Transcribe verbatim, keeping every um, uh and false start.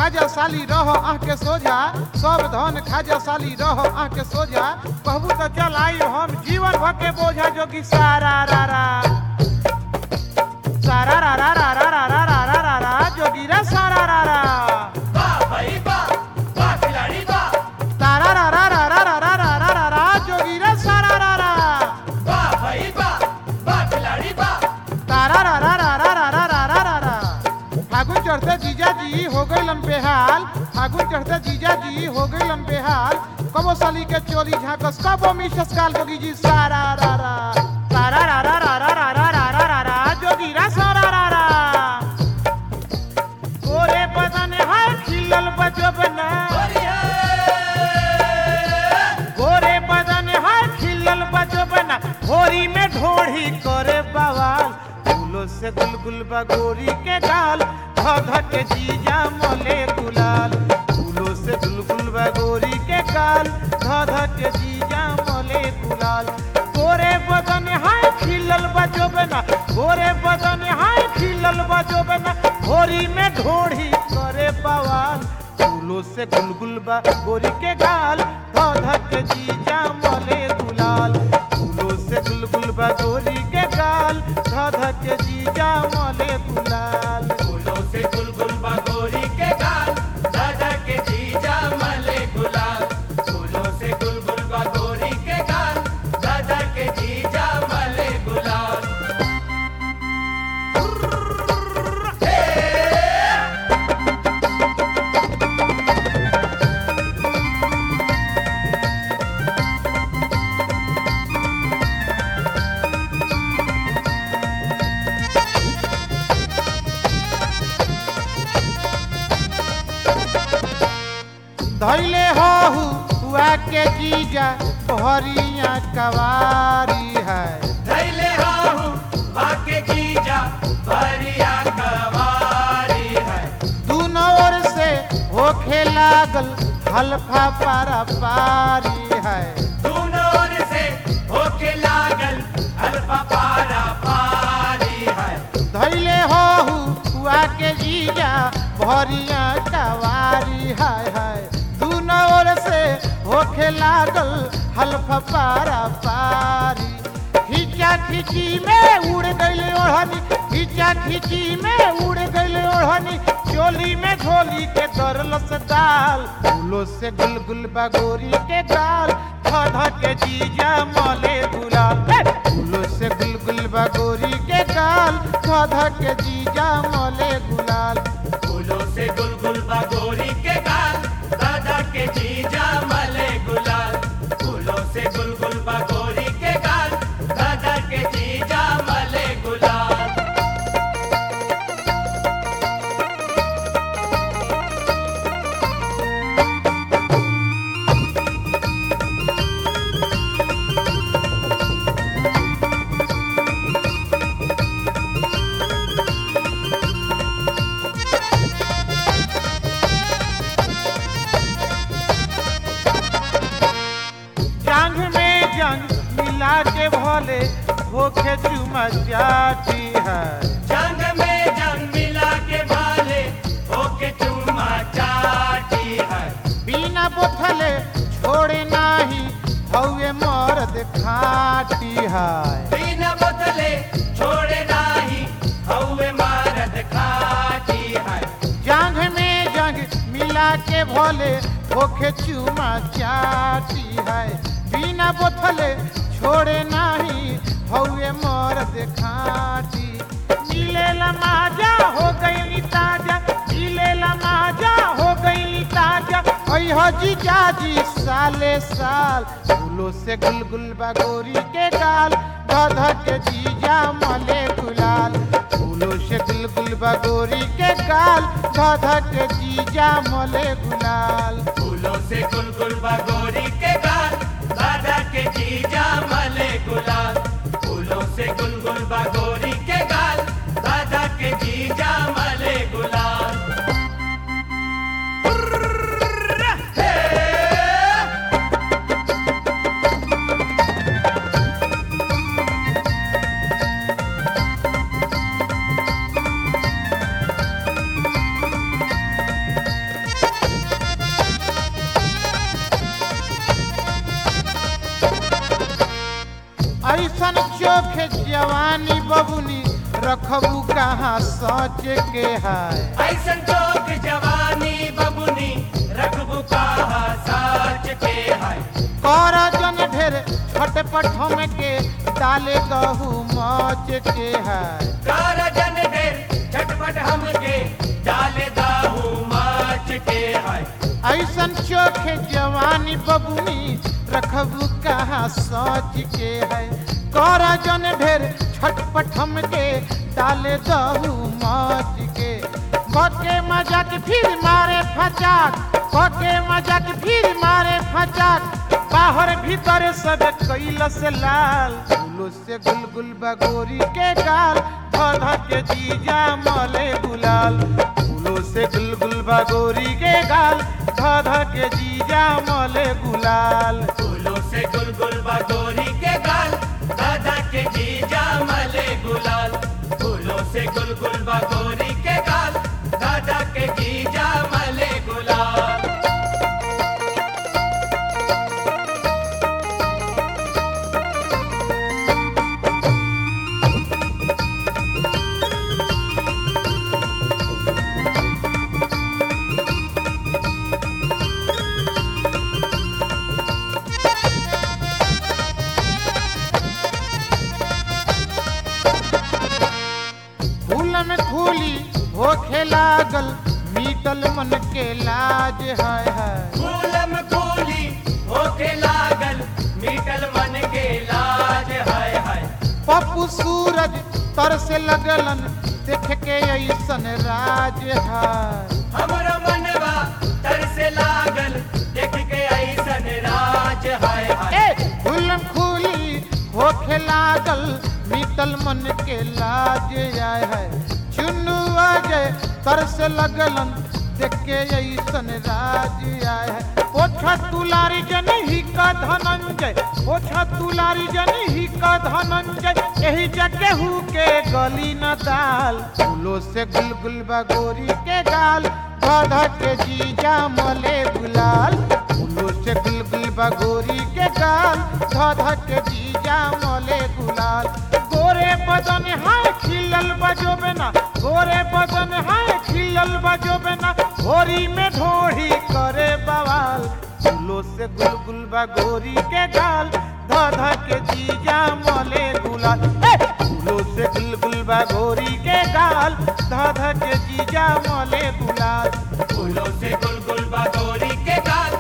खाजा साली रहो आँख के सोझा, सब धन खाजा साली रहो आँख के सोझा, कहबू तो चल आई हम जीवन भर के बोझा जोगी सारा रा रा सारा रा रा रा रा रा रा रा रा रा रा जोगी रा सारा रा रा वाह भाई वाह, वाह खिलाड़ी वाह, तारा रा रा रा रा रा रा रा रा रा रा जोगी रा सारा रा रा वाह भाई वाह, वाह खिलाड़ी वाह, तारा रा रा रा रा रा रा रा रा रा रा। फागुन चढ़ते जीजा जी हो गई लंबे हाल, फागुन चढ़ते जीजा जी हो गई लंबे हाल, कबो साली के चोरी झांकस कबो मिसस काल जोगी जी सारा रा रा तारा रा रा रा रा रा रा रा रा रा रा जोगी रा सारा रा रा। गोरे बदन है खिलल बजबना, गोरे बदन है खिलल बजबना, होरी में ढोढ़ी करे बवाल, फूलों से गुलगुल बगोरी के गाल, धध के जीजा मोले गुलाल, फूलों से गुलगुल बगोरी के गाल, धध के जीजा मोले गुलाल। गोरे बदन है खिलल बजबना, गोरे बदन है खिलल बजबना, होरी में ढोढ़ी करे बवाल, फूलों से गुलगुल बगोरी के गाल, धध के जीजा मोले गुलाल, फूलों से गुलगुल बगोरी के गाल, धध के जीजा मोले गुलाल। फूलों से गुलगुल बगोरी के गाल, दादा के जीजा मले गुलाल, फूलों से गुलगुल बगोरी के गाल, दादा के जीजा मले गुलाल। धैले हो हुआ के जीजा भरिया कवारी है, धैले हाहू आके जीजा भरिया कवारी है, दोनों ओर से होखे लागल हल्फा पारा पारी है, दोनों ओर से होके लागल अल्फा पारा पारी है, धैले हो हुआ के जीजा भरिया कवारी है है, दोनों ओर से होखे लागल हल्फा पारा पारी, खींचा खींची में उड़ गई ओढ़नी, खींचा खींची में उड़ गई ओढ़नी, चोली में झोली के दरलस दाल, फूलों से गुलगुल बगोरी के गाल, धध के जीजा मोले गुलाल, फूलों से गुलगुल बगोरी के गाल, धध के जीजा मोले गुलाल। फूलों से गुलगुल बगोरी के गाल, दादा के जीजा मले गुलाल, फूलों से गुलगुल बगोरी के गाल, दादा के जीजा मले गुलाल। जंग में जंग मिला के भोले होके चुमा जाती है, जंग में जंग मिला के भाले होके चुमा चाटी है, बिना बोथले छोड़े नाही हौवे मर्द खाटी है, बिना बदले छोड़े नाही हौवे मारद खाटी है, जंग में जंग मिला के भोले होके चुमा चाटी है, बिना बोथले छोड़े नाही हौवे मर्द खाटी, मिलेला माजा हो गई ताजा, मिलेला माजा हो गई ताजा, हो जीजा जी साले साल, फूलों से गुलगुल बगोरी के गाल, धध के जीजा मले गुलाल, फूलों से गुलगुल बगोरी के गाल, धध के जीजा मले गुलाल। फूलों से गुलगुल बगोरी के गाल, दादा के जीजा मले गुलाल, फूलों से गुलगुल बगोरी के गाल, दादा के जीजा मले गुलाल। बबुनी रखबू कहाँ सोच के है। ऐसन जोग जवानी बबुनी रखबू कहा साच के है। कर जन ढेर छटपट हम के डाले गहू मौज के है। कर जन ढेर झटपट हमके डाले दाहू माच के है। ऐसन चोखे जवानी बबुनी रखबू कहाँ सोच के है। कर जन ढेर छटपट हम के डाले दहू मौज के। बके मजाक फिर मारे फचाक, बके मजाक फिर मारे फचाक। बाहर भीतर सब कैल से लाल, फूलों से गुलगुल बगोरी के गाल। धध के जीजा मले गुलाल, फूलों से गुलगुल बगोरी के गाल। धध के जीजा मले गुलाल। फूलों से गुलगुल बगोरी के गाल, दादा के जीजा मले गुलाल। फूलों से गुलगुल बगोरी के गाल, दादा के जीजा मले गुलाल। फूल में फूली होखे लागल, मीटल मन के लाज है है। फूलम फूली होके लागल, मीटल मन के लाज हाय हाय। पप्पू सूरज तर से लगलन, देख के ऐसन राज है। हमरो मनवा तर से लागल, देख के ऐसन राज हाय हाय। फूल फूली होखे लागल, मीटल मन के लाज आय है। चुन्नू अजय तर से लगलन, देख के ऐसन राज आय है। ओछा तुलारी जन ही का धनंजय, ओछा तुलारी जन ही का धनंजय। यही जगहू के गली न दाल, फूलों से गुलगुल बगोरी के गाल। धध के जीजा मले गुलाल, फूलों से गुलगुल बगोरी के गाल। धध के जीजा मले गुलाल। गोरे बदन है खिलल बजोबे ना, गोरे बदन है खिलल बजोबे ना। होरी में ढोढ़ी करे बवाल, फूलों से गुलगुल बगोरी के गाल। धध के जीजा मले गुलाल, फूलों से गुलगुल बगोरी के गाल। धध के जीजा मले गुलाल। फूलों से गुलगुल बगोरी के गाल,